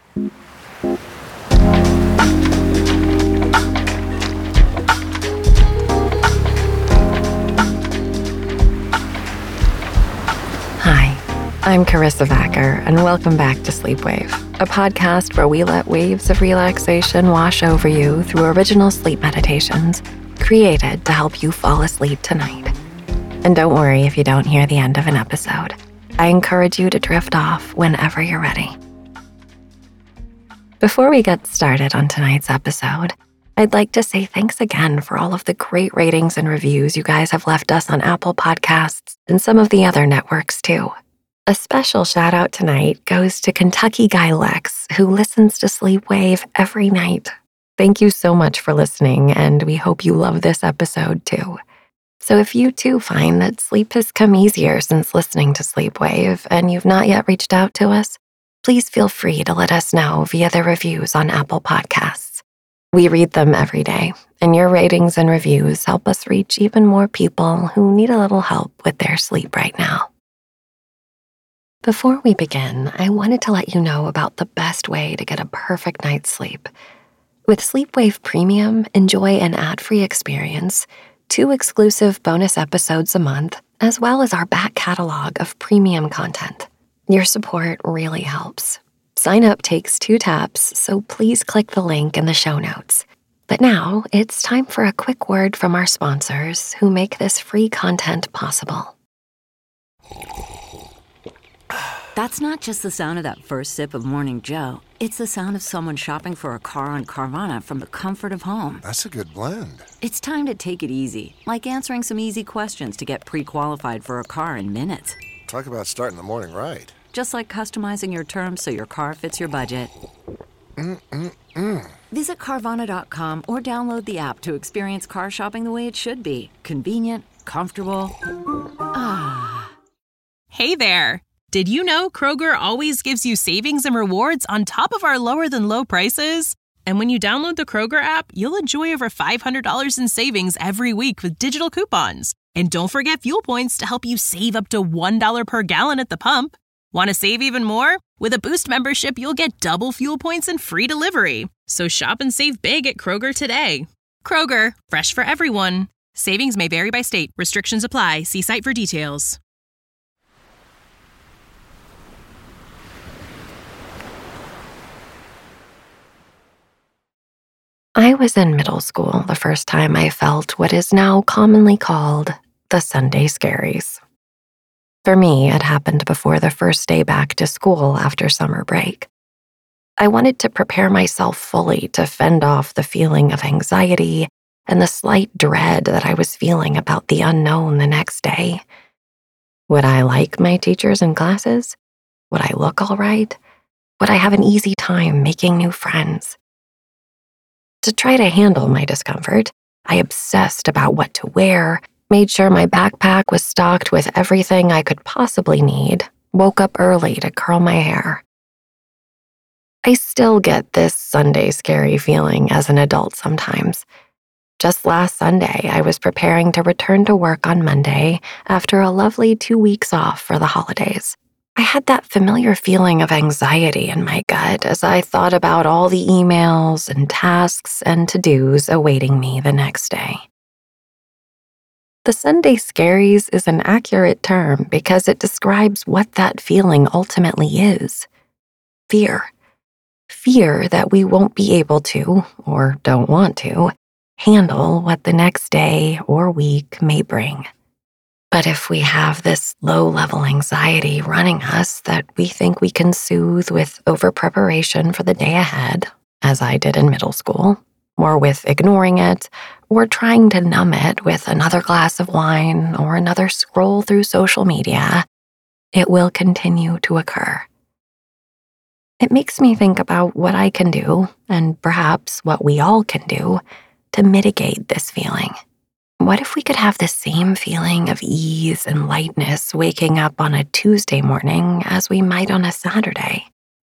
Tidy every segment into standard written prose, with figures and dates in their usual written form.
Hi, I'm Carissa Vacker, and welcome back to Sleepwave, a podcast where we let waves of relaxation wash over you through original sleep meditations created to help you fall asleep tonight. And don't worry if you don't hear the end of an episode. I encourage you to drift off whenever you're ready. Before we get started on tonight's episode, I'd like to say thanks again for all of the great ratings and reviews you guys have left us on Apple Podcasts and some of the other networks too. A special shout out tonight goes to Kentucky Guy Lex, who listens to Sleepwave every night. Thank you so much for listening, and we hope you love this episode too. So if you too find that sleep has come easier since listening to Sleepwave and you've not yet reached out to us, please feel free to let us know via the reviews on Apple Podcasts. We read them every day, and your ratings and reviews help us reach even more people who need a little help with their sleep right now. Before we begin, I wanted to let you know about the best way to get a perfect night's sleep. With Sleepwave Premium, enjoy an ad-free experience, 2 exclusive bonus episodes a month, as well as our back catalog of premium content. Your support really helps. Sign up takes 2 taps, so please click the link in the show notes. But now, it's time for a quick word from our sponsors who make this free content possible. That's not just the sound of that first sip of Morning Joe. It's the sound of someone shopping for a car on Carvana from the comfort of home. That's a good blend. It's time to take it easy, like answering some easy questions to get pre-qualified for a car in minutes. Talk about starting the morning right. Just like customizing your terms so your car fits your budget. Visit Carvana.com or download the app to experience car shopping the way it should be. Convenient, comfortable. Hey there! Did you know Kroger always gives you savings and rewards on top of our lower-than-low prices? And when you download the Kroger app, you'll enjoy over $500 in savings every week with digital coupons. And don't forget fuel points to help you save up to $1 per gallon at the pump. Want to save even more? With a Boost membership, you'll get double fuel points and free delivery. So shop and save big at Kroger today. Kroger, fresh for everyone. Savings may vary by state. Restrictions apply. See site for details. I was in middle school the first time I felt what is now commonly called the Sunday Scaries. For me, it happened before the first day back to school after summer break. I wanted to prepare myself fully to fend off the feeling of anxiety and the slight dread that I was feeling about the unknown the next day. Would I like my teachers and classes? Would I look all right? Would I have an easy time making new friends? To try to handle my discomfort, I obsessed about what to wear, made sure my backpack was stocked with everything I could possibly need, woke up early to curl my hair. I still get this Sunday scary feeling as an adult sometimes. Just last Sunday, I was preparing to return to work on Monday after a lovely 2 weeks off for the holidays. I had that familiar feeling of anxiety in my gut as I thought about all the emails and tasks and to-dos awaiting me the next day. The Sunday Scaries is an accurate term because it describes what that feeling ultimately is. Fear. Fear that we won't be able to, or don't want to, handle what the next day or week may bring. But if we have this low-level anxiety running us that we think we can soothe with over-preparation for the day ahead, as I did in middle school, or with ignoring it, or trying to numb it with another glass of wine or another scroll through social media, it will continue to occur. It makes me think about what I can do, and perhaps what we all can do, to mitigate this feeling. What if we could have the same feeling of ease and lightness waking up on a Tuesday morning as we might on a Saturday?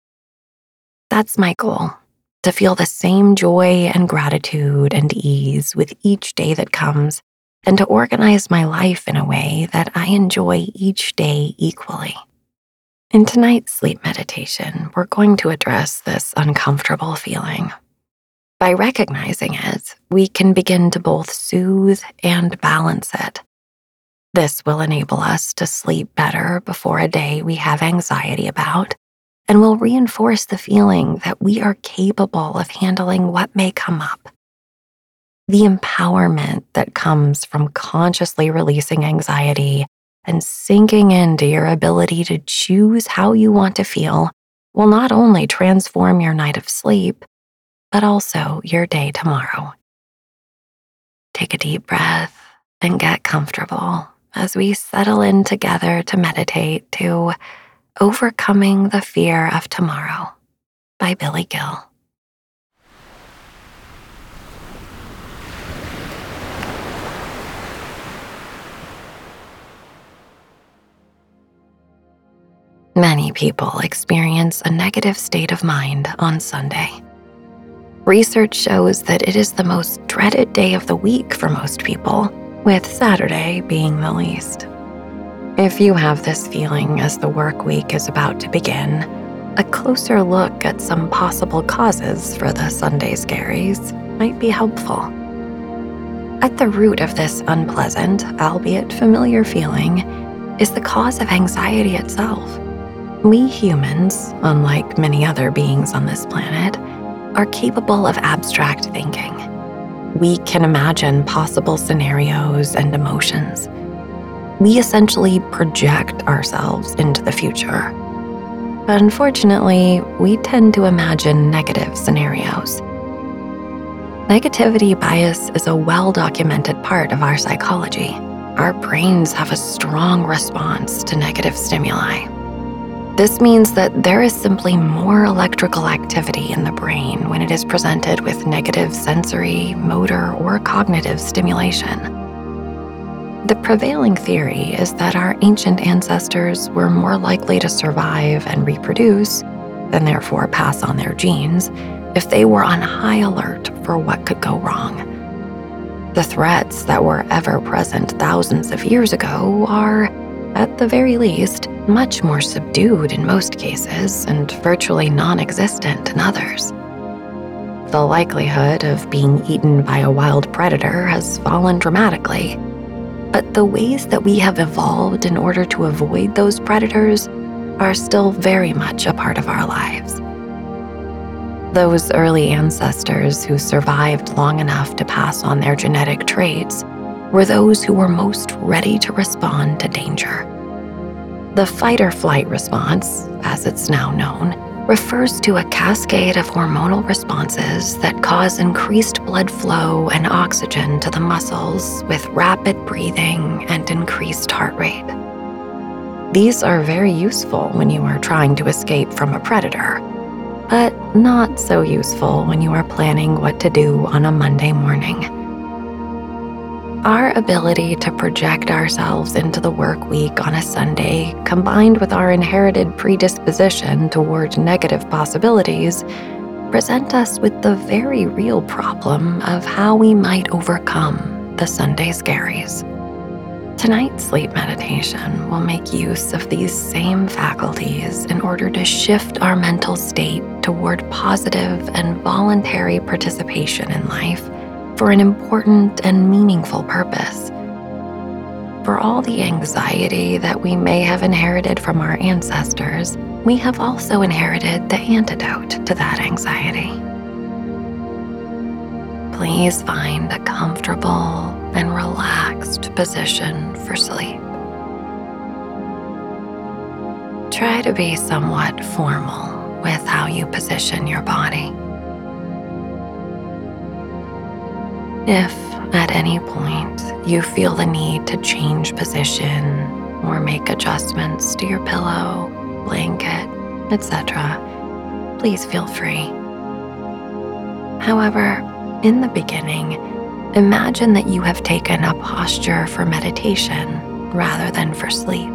That's my goal, to feel the same joy and gratitude and ease with each day that comes, and to organize my life in a way that I enjoy each day equally. In tonight's sleep meditation, we're going to address this uncomfortable feeling. By recognizing it, we can begin to both soothe and balance it. This will enable us to sleep better before a day we have anxiety about, and will reinforce the feeling that we are capable of handling what may come up. The empowerment that comes from consciously releasing anxiety and sinking into your ability to choose how you want to feel will not only transform your night of sleep, but also your day tomorrow. Take a deep breath and get comfortable as we settle in together to meditate to Overcoming the Fear of Tomorrow by Billy Gill. Many people experience a negative state of mind on Sunday. Research shows that it is the most dreaded day of the week for most people, with Saturday being the least. If you have this feeling as the work week is about to begin, a closer look at some possible causes for the Sunday scaries might be helpful. At the root of this unpleasant, albeit familiar feeling, is the cause of anxiety itself. We humans, unlike many other beings on this planet, are capable of abstract thinking. We can imagine possible scenarios and emotions. We essentially project ourselves into the future. But unfortunately, we tend to imagine negative scenarios. Negativity bias is a well-documented part of our psychology. Our brains have a strong response to negative stimuli. This means that there is simply more electrical activity in the brain when it is presented with negative sensory, motor, or cognitive stimulation. The prevailing theory is that our ancient ancestors were more likely to survive and reproduce, and therefore pass on their genes, if they were on high alert for what could go wrong. The threats that were ever present thousands of years ago are, at the very least, much more subdued in most cases and virtually non-existent in others. The likelihood of being eaten by a wild predator has fallen dramatically, but the ways that we have evolved in order to avoid those predators are still very much a part of our lives. Those early ancestors who survived long enough to pass on their genetic traits were those who were most ready to respond to danger. The fight-or-flight response, as it's now known, refers to a cascade of hormonal responses that cause increased blood flow and oxygen to the muscles with rapid breathing and increased heart rate. These are very useful when you are trying to escape from a predator, but not so useful when you are planning what to do on a Monday morning. Our ability to project ourselves into the work week on a Sunday, combined with our inherited predisposition toward negative possibilities, present us with the very real problem of how we might overcome the Sunday scaries. Tonight's sleep meditation will make use of these same faculties in order to shift our mental state toward positive and voluntary participation in life for an important and meaningful purpose. For all the anxiety that we may have inherited from our ancestors, we have also inherited the antidote to that anxiety. Please find a comfortable and relaxed position for sleep. Try to be somewhat formal with how you position your body. If at any point you feel the need to change position or make adjustments to your pillow, blanket, etc., please feel free. However, in the beginning, imagine that you have taken a posture for meditation rather than for sleep.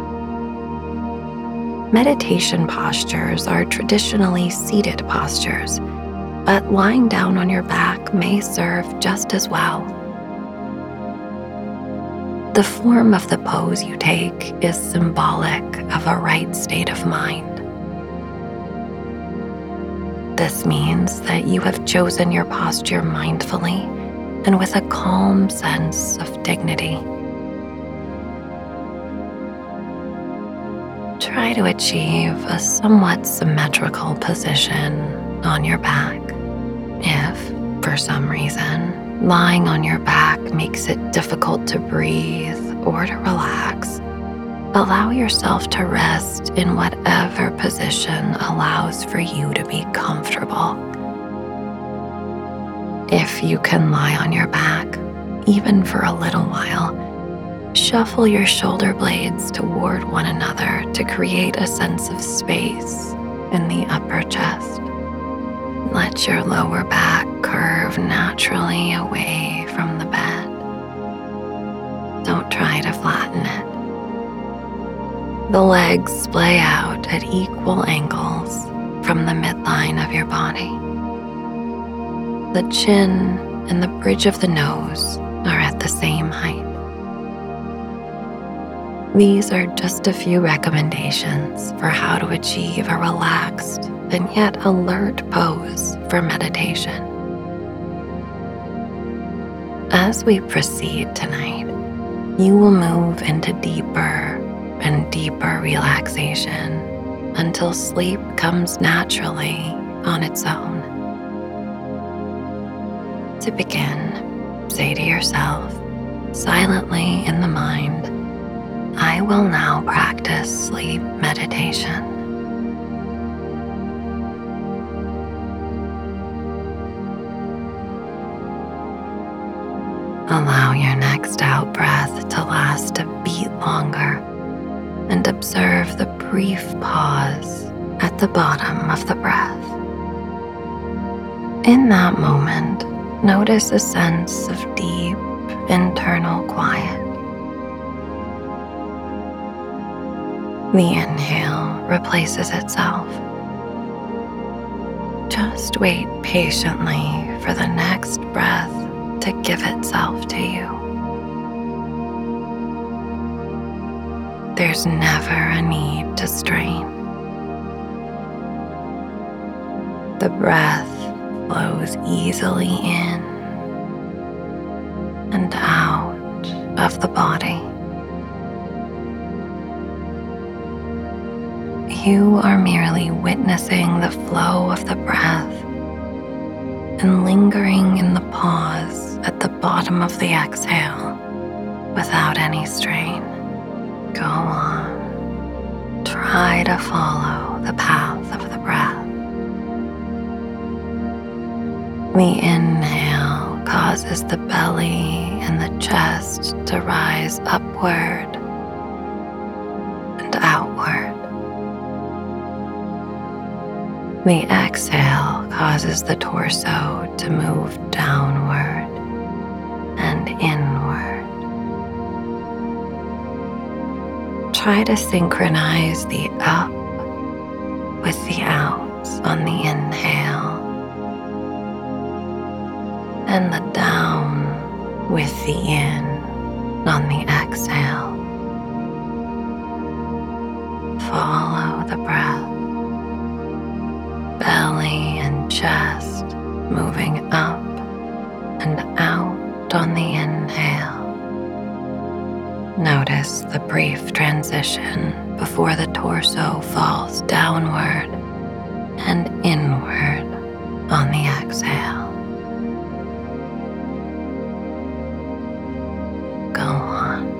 Meditation postures are traditionally seated postures, but lying down on your back may serve just as well. The form of the pose you take is symbolic of a right state of mind. This means that you have chosen your posture mindfully and with a calm sense of dignity. Try to achieve a somewhat symmetrical position on your back. If, for some reason, lying on your back makes it difficult to breathe or to relax, allow yourself to rest in whatever position allows for you to be comfortable. If you can lie on your back, even for a little while, shuffle your shoulder blades toward one another to create a sense of space in the upper chest. Let your lower back curve naturally away from the bed. Don't try to flatten it. The legs splay out at equal angles from the midline of your body. The chin and the bridge of the nose are at the same height. These are just a few recommendations for how to achieve a relaxed and yet alert pose for meditation. As we proceed tonight, you will move into deeper and deeper relaxation until sleep comes naturally on its own. To begin, say to yourself, silently in the mind, I will now practice sleep meditation. Allow your next out breath to last a beat longer and observe the brief pause at the bottom of the breath. In that moment, notice a sense of deep internal quiet. The inhale replaces itself. Just wait patiently for the next breath to give itself to you. There's never a need to strain. The breath flows easily in and out of the body. You are merely witnessing the flow of the breath and lingering in the pause at the bottom of the exhale without any strain. Go on. Try to follow the path of the breath. The inhale causes the belly and the chest to rise upward and outward. The exhale causes the torso to move downward and inward. Try to synchronize the up with the out on the inhale and the down with the in on the exhale. Follow the breath. Belly and chest moving up and out on the inhale. Notice the brief transition before the torso falls downward and inward on the exhale. Go on.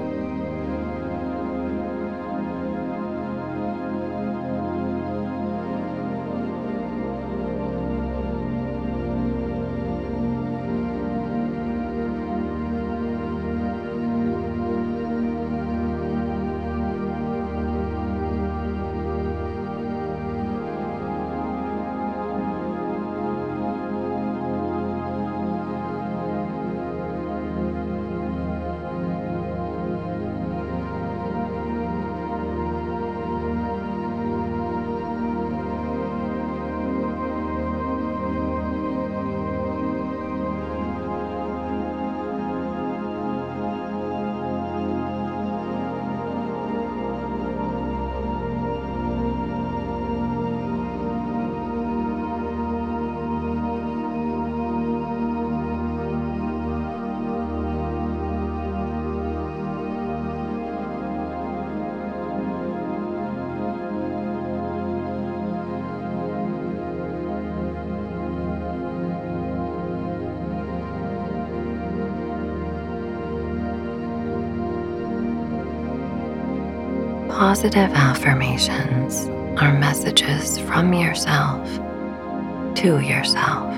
Positive affirmations are messages from yourself to yourself.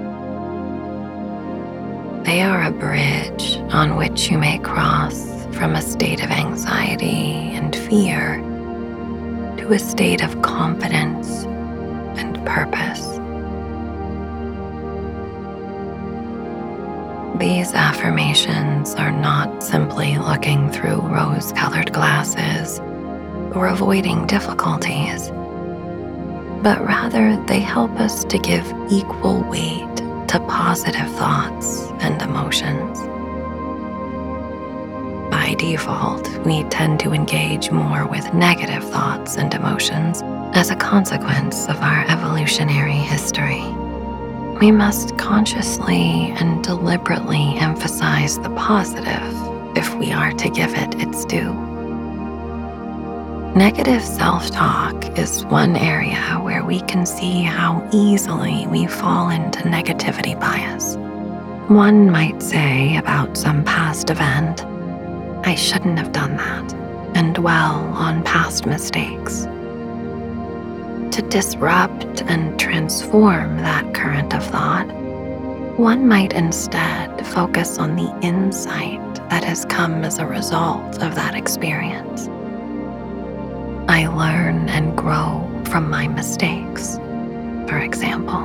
They are a bridge on which you may cross from a state of anxiety and fear to a state of confidence and purpose. These affirmations are not simply looking through rose-colored glasses or avoiding difficulties, but rather they help us to give equal weight to positive thoughts and emotions. By default, we tend to engage more with negative thoughts and emotions as a consequence of our evolutionary history. We must consciously and deliberately emphasize the positive if we are to give it its due. Negative self-talk is one area where we can see how easily we fall into negativity bias. One might say about some past event, "I shouldn't have done that," and dwell on past mistakes. To disrupt and transform that current of thought, one might instead focus on the insight that has come as a result of that experience. I learn and grow from my mistakes, for example.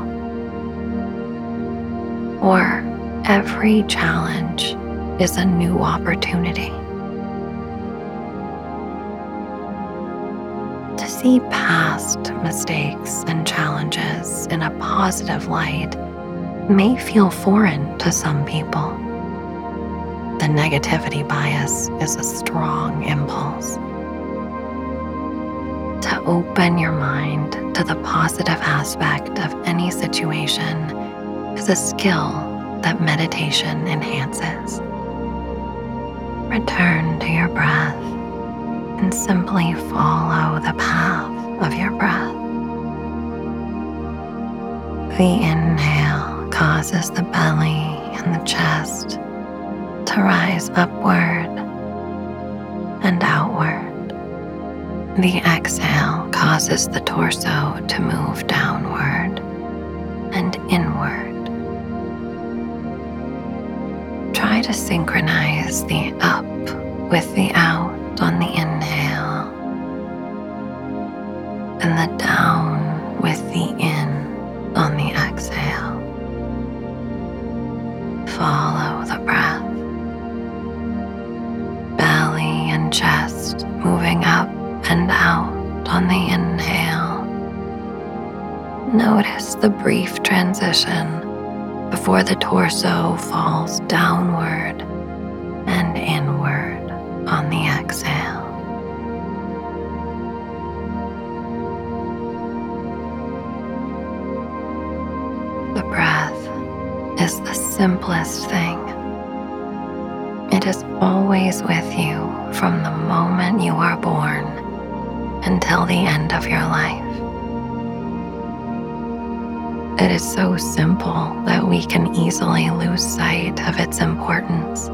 Or every challenge is a new opportunity. To see past mistakes and challenges in a positive light may feel foreign to some people. The negativity bias is a strong impulse. To open your mind to the positive aspect of any situation is a skill that meditation enhances. Return to your breath and simply follow the path of your breath. The inhale causes the belly and the chest to rise upward and outward. The exhale causes the torso to move downward and inward. Try to synchronize the up with the out on the inhale and the down with the in on the exhale. Follow the breath. Belly and chest moving up and out on the inhale. Notice the brief transition before the torso falls downward and inward on the exhale. The breath is the simplest thing. It is always with you from the moment you are born until the end of your life. It is so simple that we can easily lose sight of its importance.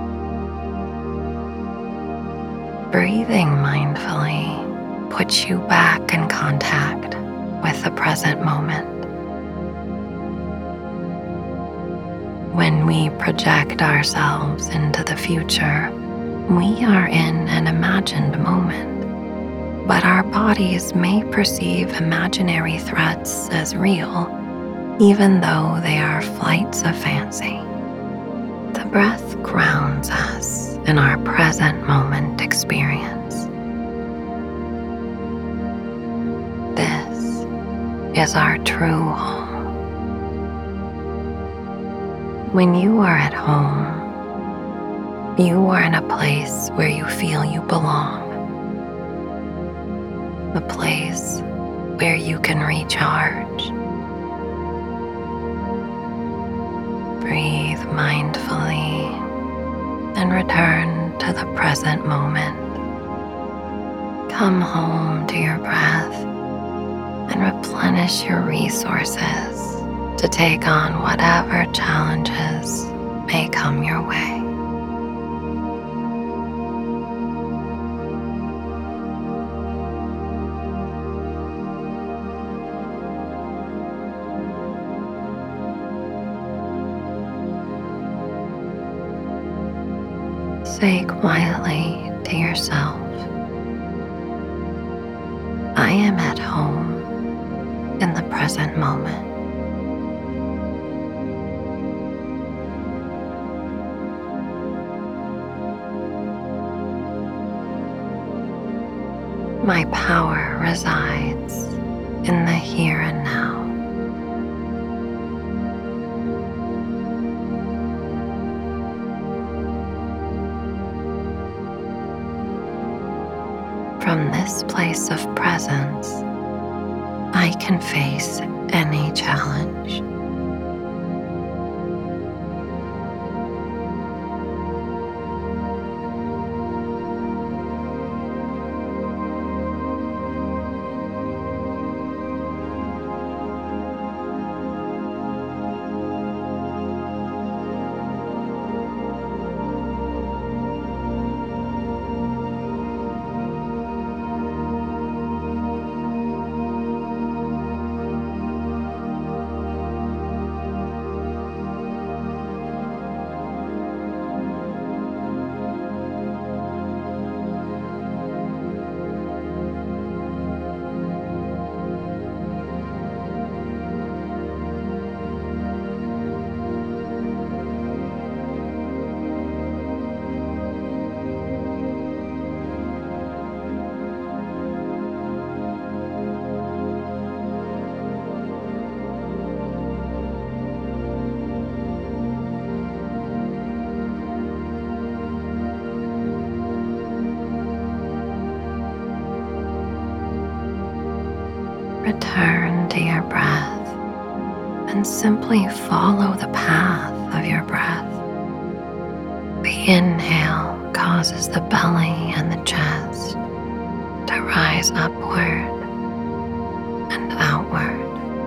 Breathing mindfully puts you back in contact with the present moment. When we project ourselves into the future, we are in an imagined moment, but our bodies may perceive imaginary threats as real, even though they are flights of fancy. The breath grounds us in our present moment experience. This is our true home. When you are at home, you are in a place where you feel you belong, a place where you can recharge. Breathe mindfully and return to the present moment. Come home to your breath and replenish your resources to take on whatever challenges may come your way. say quietly to yourself, I am at home in the present moment. My power resides in the here and now. From this place of presence, I can face any challenge. Return to your breath and simply follow the path of your breath. The inhale causes the belly and the chest to rise upward and outward.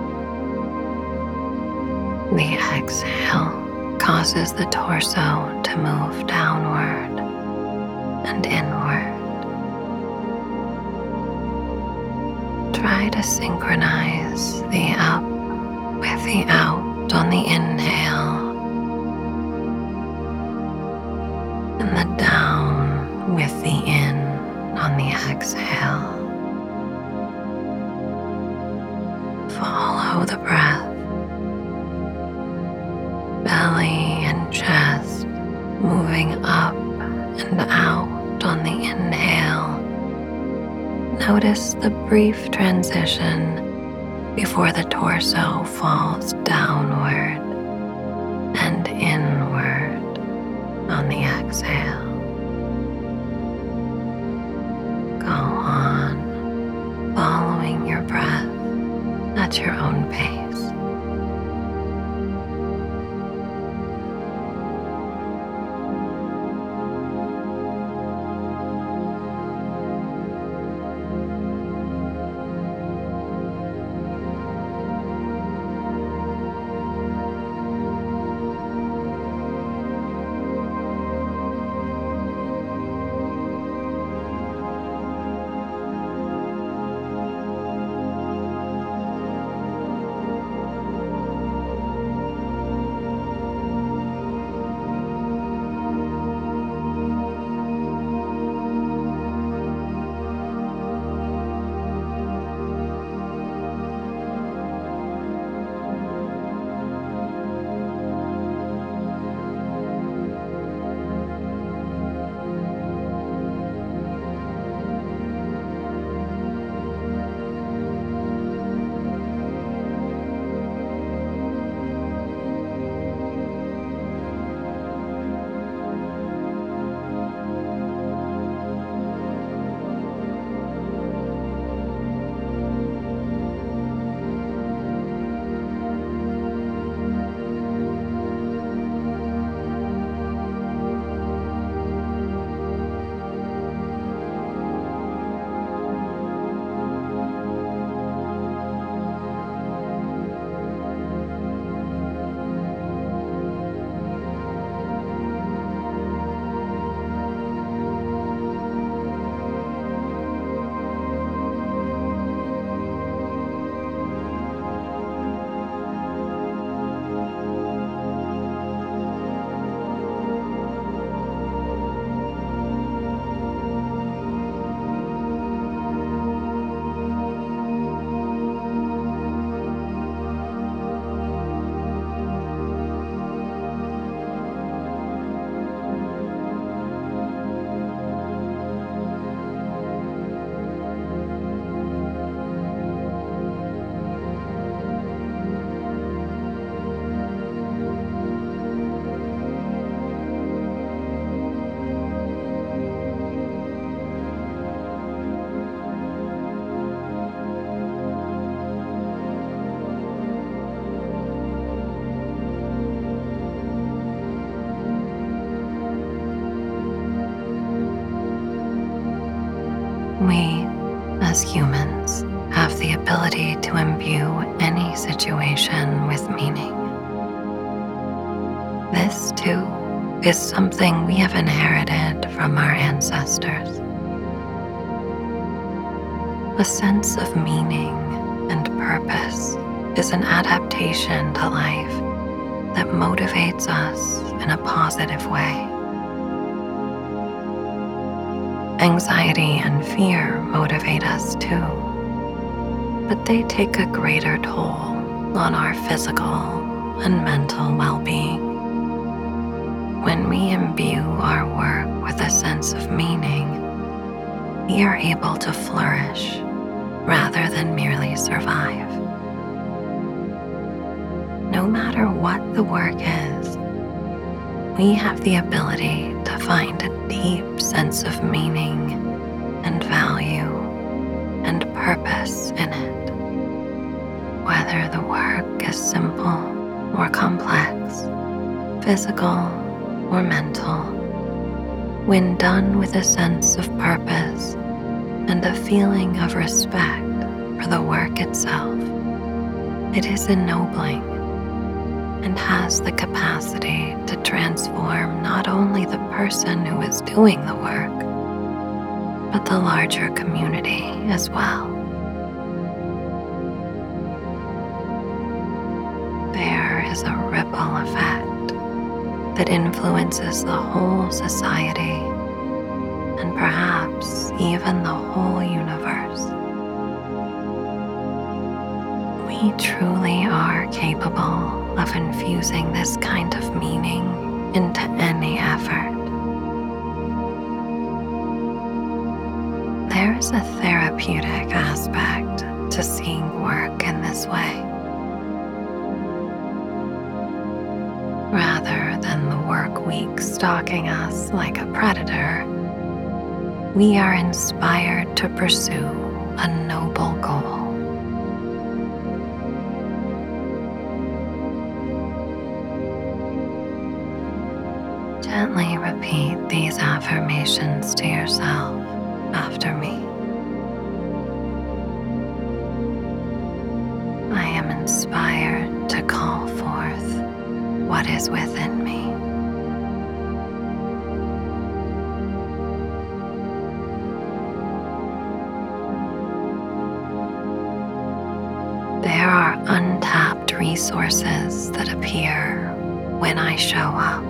The exhale causes the torso to move downward and inward. Try to synchronize the up with the out on the inhale and the down with the in on the exhale. Follow the breath. Belly and chest moving up and out on the inhale. Notice the brief transition before the torso falls downward and inward on the exhale. Go on, following your breath at your own pace. is something we have inherited from our ancestors. A sense of meaning and purpose is an adaptation to life that motivates us in a positive way. Anxiety and fear motivate us too, but they take a greater toll on our physical and mental well-being. When we imbue our work with a sense of meaning, we are able to flourish rather than merely survive. No matter what the work is, we have the ability to find a deep sense of meaning and value and purpose in it. Whether the work is simple or complex, physical or mental, when done with a sense of purpose and a feeling of respect for the work itself, it is ennobling and has the capacity to transform not only the person who is doing the work, but the larger community as well. There is a ripple effect that influences the whole society and perhaps even the whole universe. We truly are capable of infusing this kind of meaning into any effort. There is a therapeutic aspect to seeing work in this way. Rather than the work week stalking us like a predator, we are inspired to pursue a noble goal. Gently repeat these affirmations to yourself after me. I am inspired to call forth what is within me. There are untapped resources that appear when I show up.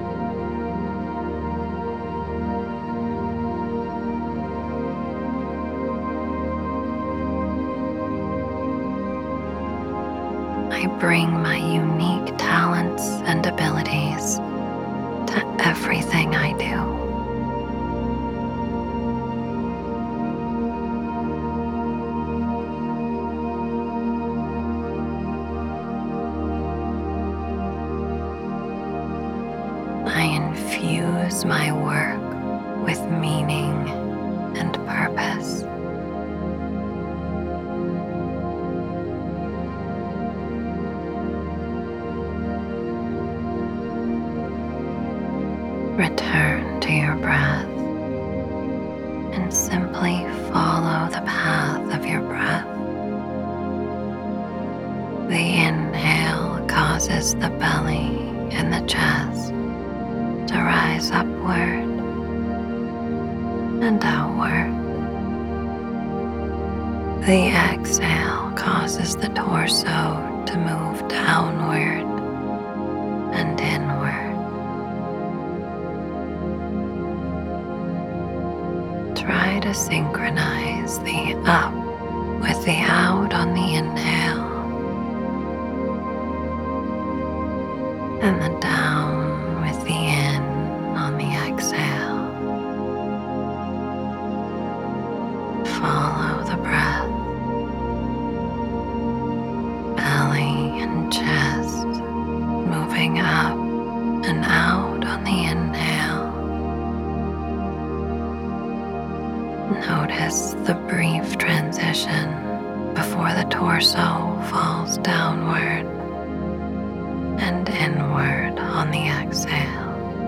I bring my unique talents and abilities to everything I do. I infuse my work with meaning and purpose. Return to your breath and simply follow the path of your breath. The inhale causes the belly and the chest to rise upward and outward. The exhale causes the torso to move downward and inward. Try to synchronize the up with the out on the inhale and the down with the in on the exhale. Follow the breath. Belly and chest moving up and out on the inhale. Notice the brief transition before the torso falls downward and inward on the exhale.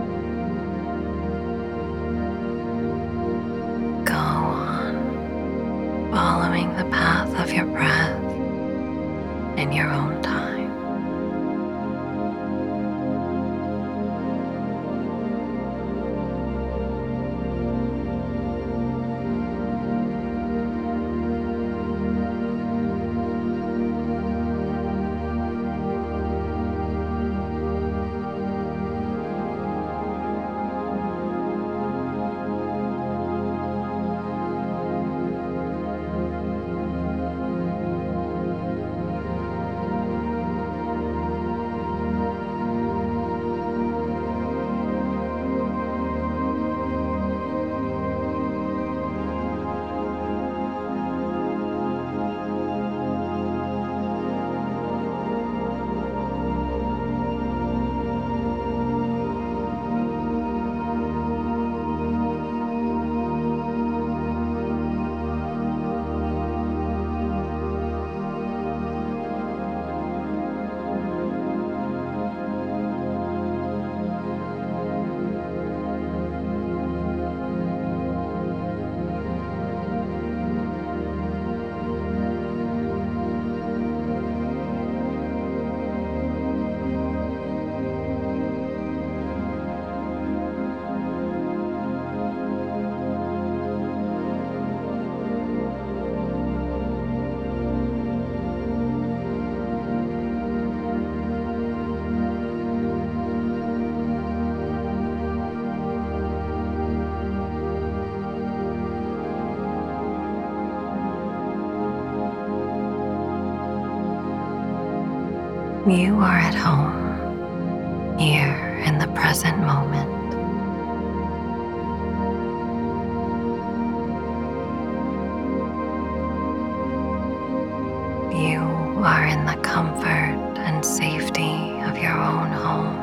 Go on, following the path of your breath in your own time. You are at home, here in the present moment. You are in the comfort and safety of your own home,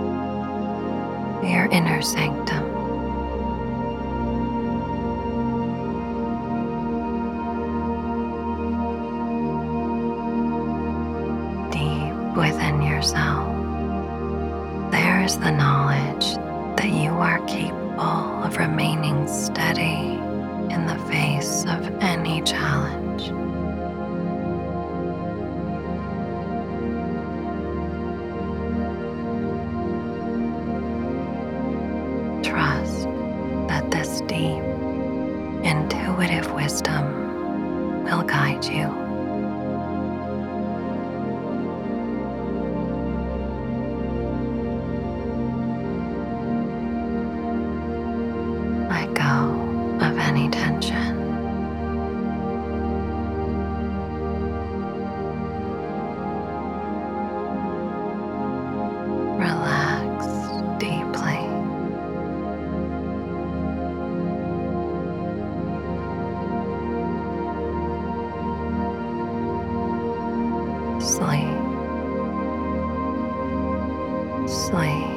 your inner sanctum. Deep within yourself, there is the knowledge that you are capable of remaining steady in the face of any challenge. Trust that this deep, intuitive wisdom will guide you. Let go of any tension. Relax deeply. Sleep. Sleep.